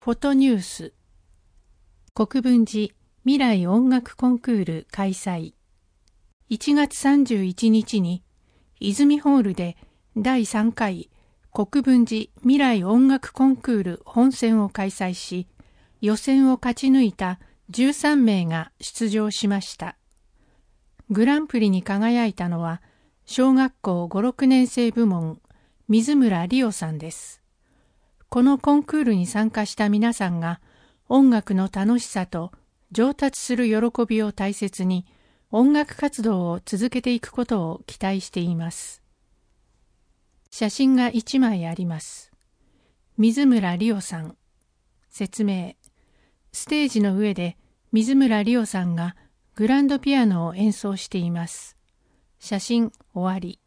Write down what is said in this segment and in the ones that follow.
フォトニュース国分寺未来音楽コンクール開催。1月31日に泉ホールで第3回国分寺未来音楽コンクール本選を開催し、予選を勝ち抜いた13名が出場しました。グランプリに輝いたのは小学校5、6年生部門水村理央さんです。このコンクールに参加した皆さんが音楽の楽しさと上達する喜びを大切に音楽活動を続けていくことを期待しています。写真が1枚あります。水村理央さん。説明。ステージの上で水村理央さんがグランドピアノを演奏しています。写真終わり。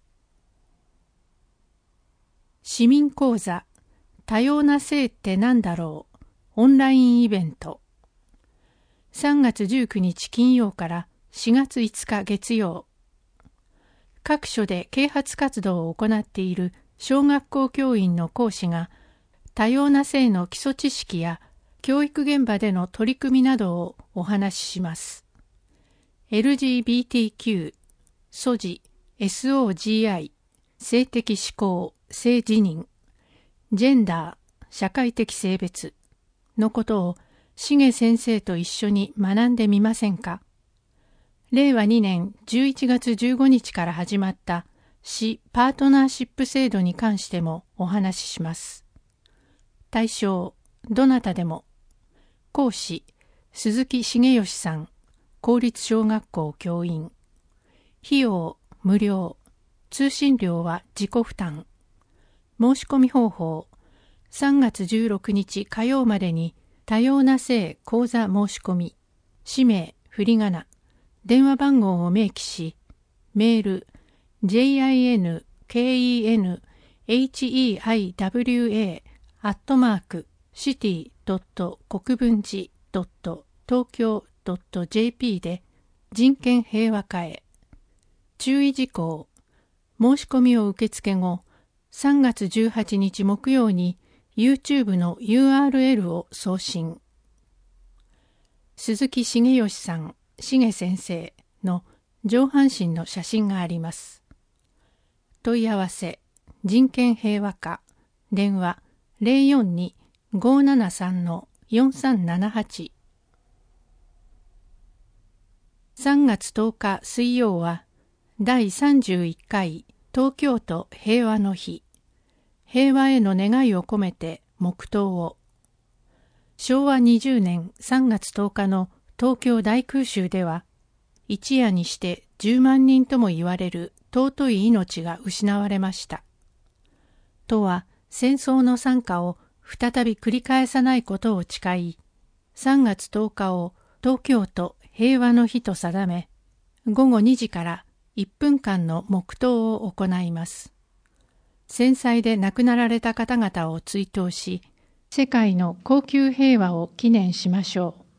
市民講座多様な性って何だろうオンラインイベント。3月19日金曜から4月5日月曜。各所で啓発活動を行っている小学校教員の講師が多様な性の基礎知識や教育現場での取り組みなどをお話しします。LGBTQ、SOGI、SOGI、性的指向、性自認、ジェンダー、社会的性別のことを重先生と一緒に学んでみませんか。令和2年11月15日から始まった市パートナーシップ制度に関してもお話しします。対象、どなたでも。講師、鈴木茂義さん、公立小学校教員。費用、無料。通信料は自己負担。申し込み方法、3月16日火曜までに多様な性講座申し込み、氏名、振り仮名、電話番号を明記し、メール、jinkenheiwa@city.国分寺.東京.jp で人権平和化へ。注意事項、申し込みを受付後、3月18日木曜に YouTube の URL を送信。鈴木茂義さん、重先生の上半身の写真があります。問い合わせ、人権平和化、電話 042-573-4378。3月10日水曜は第31回東京都平和の日。平和への願いを込めて黙祷を。昭和20年3月10日の東京大空襲では、一夜にして10万人とも言われる尊い命が失われました。都は戦争の惨禍を再び繰り返さないことを誓い、3月10日を東京都平和の日と定め、午後2時から1分間の黙祷を行います。戦災で亡くなられた方々を追悼し、世界の恒久平和を記念しましょう。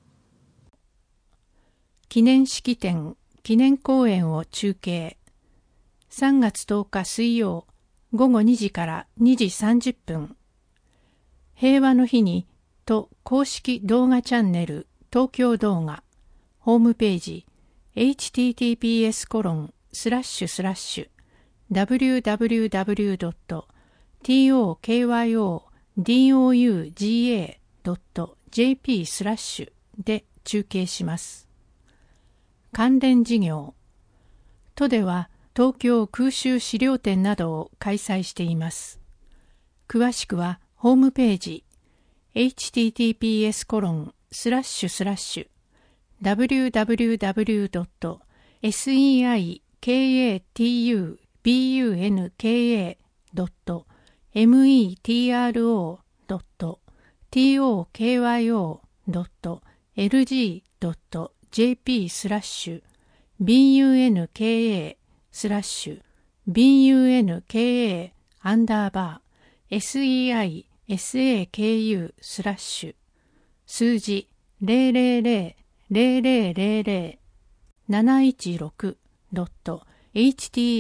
記念式典、記念講演を中継。3月10日水曜、午後2時から2時30分。平和の日に、都公式動画チャンネル、東京動画、ホームページ、https://www.tokyoDouga.jp/ で中継します。関連事業。都では東京空襲資料展などを開催しています。詳しくはホームページ、https://www.bunka.tokyou.bunka_seeisaku/ 数字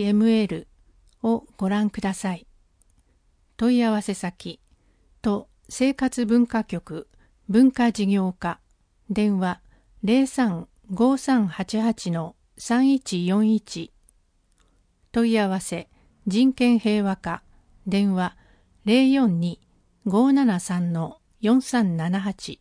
000000016.html をご覧ください。問い合わせ先、都生活文化局文化事業課電話 03-5388-3141 問い合わせ人権平和課電話 042-573-4378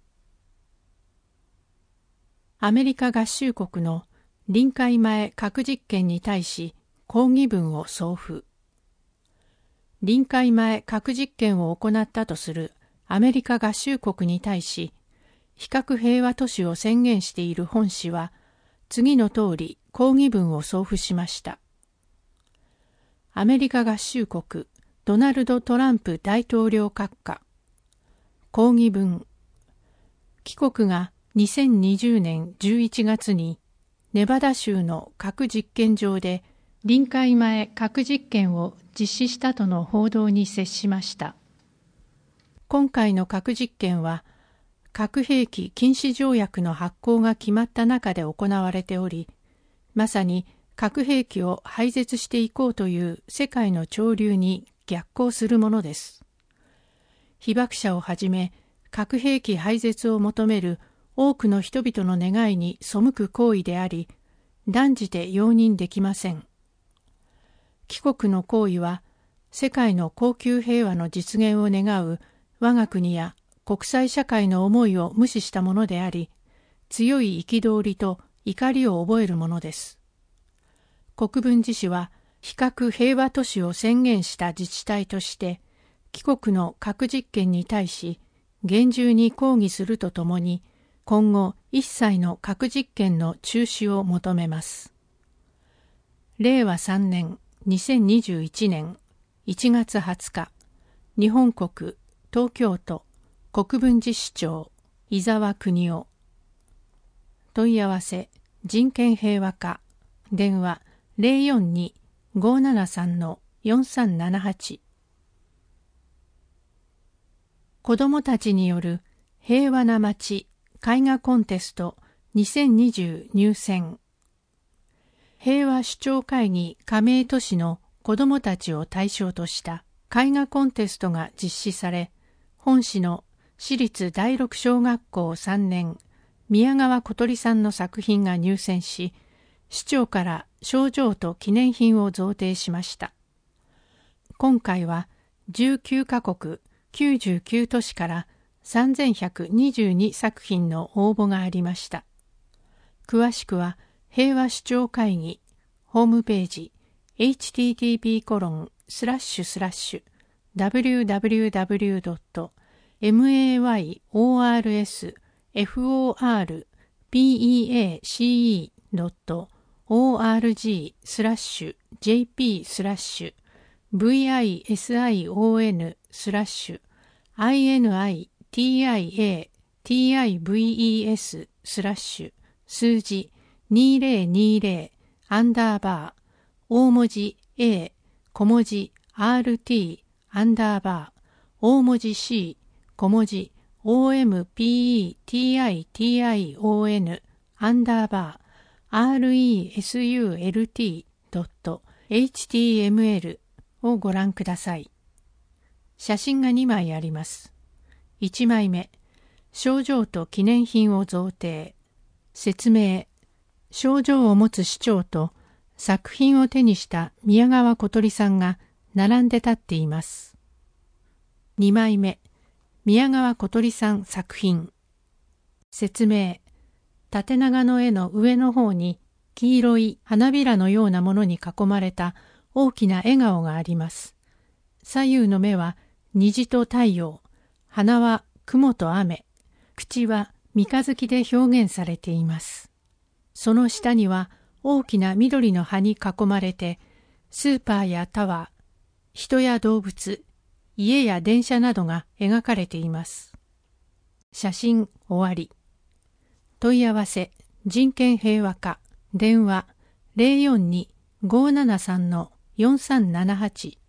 アメリカ合衆国の臨界前核実験に対し抗議文を送付。臨界前核実験を行ったとするアメリカ合衆国に対し、非核平和都市を宣言している本氏は、次の通り抗議文を送付しました。アメリカ合衆国ドナルド・トランプ大統領閣下。抗議文。帰国が2020年11月にネバダ州の核実験場で臨界前核実験を実施したとの報道に接しました。今回の核実験は核兵器禁止条約の発効が決まった中で行われており、まさに核兵器を廃絶していこうという世界の潮流に逆行するものです。被爆者をはじめ核兵器廃絶を求める多くの人々の願いに背く行為であり、断じて容認できません。帰国の行為は、世界の恒久平和の実現を願う我が国や国際社会の思いを無視したものであり、強い憤りと怒りを覚えるものです。国分寺市は、非核平和都市を宣言した自治体として、帰国の核実験に対し、厳重に抗議するとともに、今後一切の核実験の中止を求めます。令和3年2021年1月20日、日本国東京都国分寺市長伊沢邦夫。問い合わせ人権平和課電話 042-573-4378 子どもたちによる平和な街絵画コンテスト2020入選。平和首長会議加盟都市の子どもたちを対象とした絵画コンテストが実施され、本市の私立第六小学校3年宮川小鳥さんの作品が入選し、市長から賞状と記念品を贈呈しました。今回は19カ国99都市から3122作品の応募がありました。詳しくは平和首長会議ホームページ www.morf.org/jp/vision/jp/vies/数字2020大文字 A 小文字 RT 大文字 C 小文字 OMPETITION RESULT.html をご覧ください。写真が2枚あります。1枚目、賞状と記念品を贈呈。説明、賞状を持つ市長と作品を手にした宮川小鳥さんが並んで立っています。2枚目、宮川小鳥さん作品。説明、縦長の絵の上の方に黄色い花びらのようなものに囲まれた大きな笑顔があります。左右の目は虹と太陽、鼻は雲と雨、口は三日月で表現されています。その下には大きな緑の葉に囲まれて、スーパーやタワー、人や動物、家や電車などが描かれています。写真終わり。問い合わせ人権平和課電話 042-573-4378